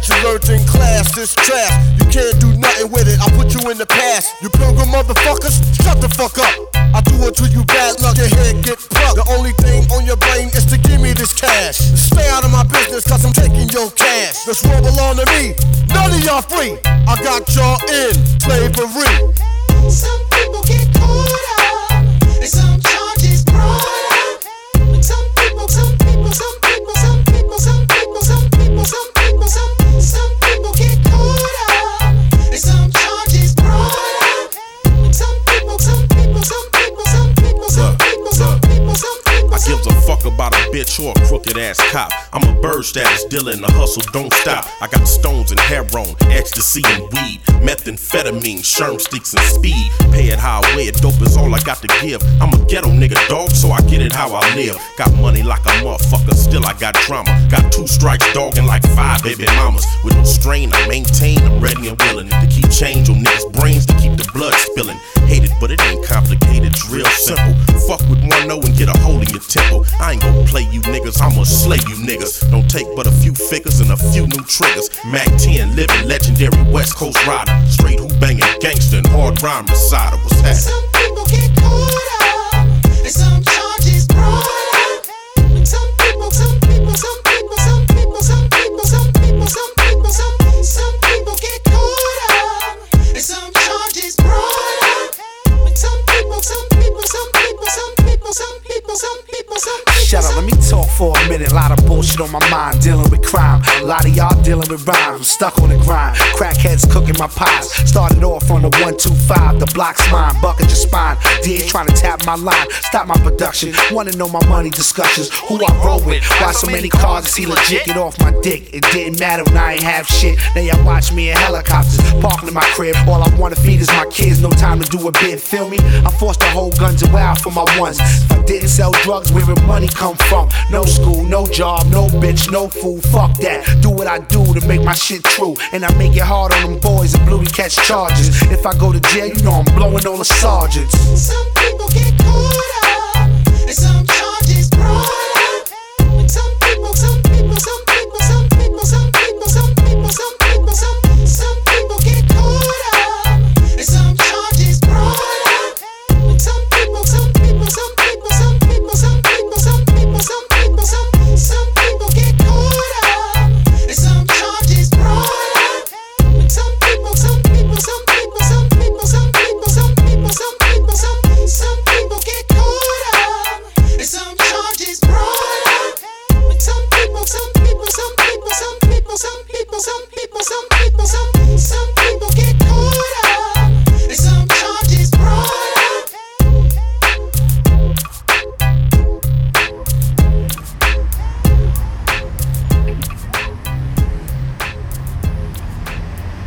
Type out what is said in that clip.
what you learned in class is trash. You can't do nothing with it, I put you in the past. You pilgrim motherfuckers, shut the fuck up. I do it to you bad luck, your head get plucked. The only thing on your brain is to give me this cash. Stay out of my business cause I'm taking your cash. This world belong to me, none of y'all free. I got y'all in slavery. Some people get caught up, and some charges brought up. Some people get caught up, and some charges brought up. Some people. I gives a fuck about a bitch or a crooked ass cop. I'm a bird status dealer and the hustle don't stop. I got stones and heroin, ecstasy and weed, methamphetamine, sherm sticks and speed. Pay it how I wear, dope is all I got to give. I'm a ghetto nigga dog, so I get it how I live. Got money like a motherfucker, still I got drama. Got 2 strikes, dogging like 5 baby mamas. With no strain, I maintain, I'm ready and willing to keep change on niggas' brains, to keep the blood spilling. Hate it, but it ain't complicated, it's real simple. Fuck with 1-0 and get a hole in your temple. I ain't gon' play you niggas, I'ma slay you niggas. Don't take but a few figures and a few new triggers. Mac 10, living legendary West Coast rider. Straight who banging gangster and hard rhyme recider. What's happening? Some people get caught up, and some charges brought up. Some people get caught up, and some charges brought up. Some people. Shut up, let me talk for a minute. Lot of bullshit on my mind, dealing with crime. A lot of y'all dealing with rhymes. I'm stuck on the grind. Crackheads cooking my pies. Started off on the 125, the block's mine. Bucket your spine. DA trying to tap my line. Stop my production. Wanna know my money discussions. Who I roll with. Why so many cars? Is he legit? Get off my dick. It didn't matter when I ain't have shit. Now y'all watch me in helicopters. Parking in my crib. All I wanna feed is my kids. No time to do a bid. Feel me? I'm forced to hold guns and wow for my ones. If I didn't sell drugs, where would money come from? No school, no job, no bitch, no food. Fuck that. Do what I do to make my shit true. And I make it hard on them boys and blue to catch charges. If I go to jail, you know I'm blowing all the sergeants. Some people get caught